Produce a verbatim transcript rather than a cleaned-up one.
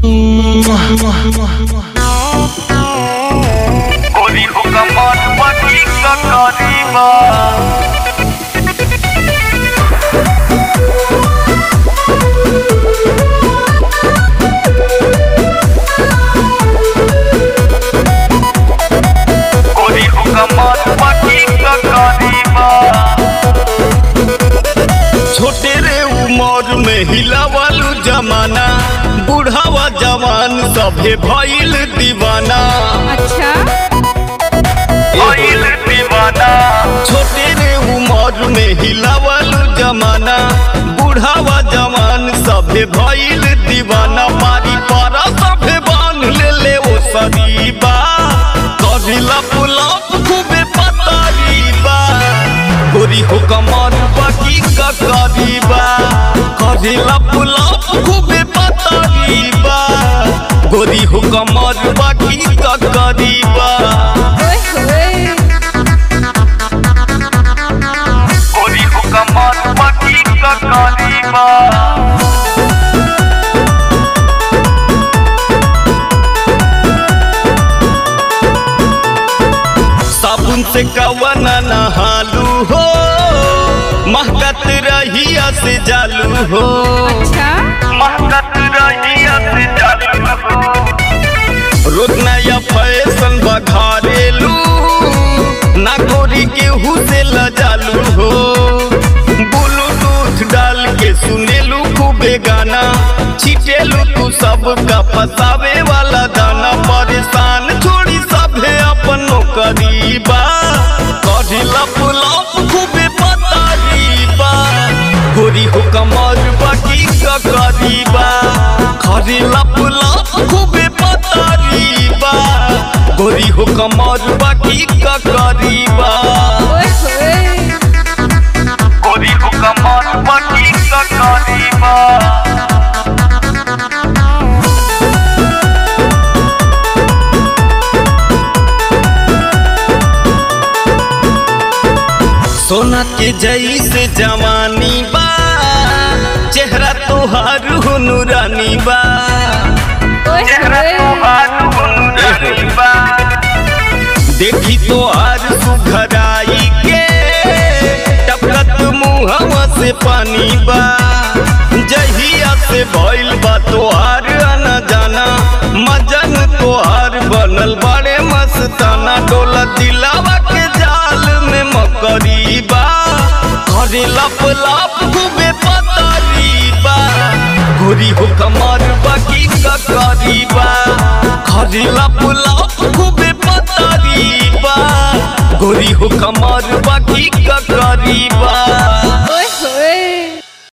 गोरी हो कमर पटी करीबा गोरी हो कमर पटी करीबा छोटे रे उमर में हिलावालू जमाना बुढ़ावा जवान सभे भइल दीवाना। अच्छा भइल दीवाना छोटे रे उमर में हिलावालू जमाना बुढ़ावा जवान सभे भइल दीवाना। पारी पारा सभे बांध ले ले ओ सरीबा करिला पुलाप खूबे पतारीबा गोरी हो कमर बाकी का करीबा करिला पुलाप खूबे पतारीबा गोरी हो कमर बाकी का करीबा। गोरी हो कमर पटी करीबा साबुन से कवना नहालू हो महकत रहिया से जालू हो। अच्छा महकत रहिया से जालू हो रोज नया फैशन बघारेलू ना गोरी केहू से लजालू हो। ब्लूटूथ डाल के सुनेलू खूबे गाना छिटेलू तू सबका फसावे वाला दाना। परेशान छोड़ी सभे अपनो करीबा करिला पुलाप खूबे पतारीबा गोरी हो कमर बाकी का करीबा करिला पुलाप खूबे पतारीबा गोरी हो कमर बाकी का करीबा। गोरी हो कमर पटी करीबा सोना के जैसे जवानी बा चेहरा तोहार हो नूरानी बा। चेहरा तोहार नूरानी बा देखी तोहार सुघराई के टपकत मुहवा से पानी बा। जहिया से भइल बा तोहार आना जाना मजन तोहार बनल बड़े मस्ताना। डोला दिलावा के जाल में मकरीबा करिला पुलाप खूबे पतारीबा गोरी हो कमर बाकी का करीबा करिला पुलाप खूबे पतारीबा गोरी हो कमर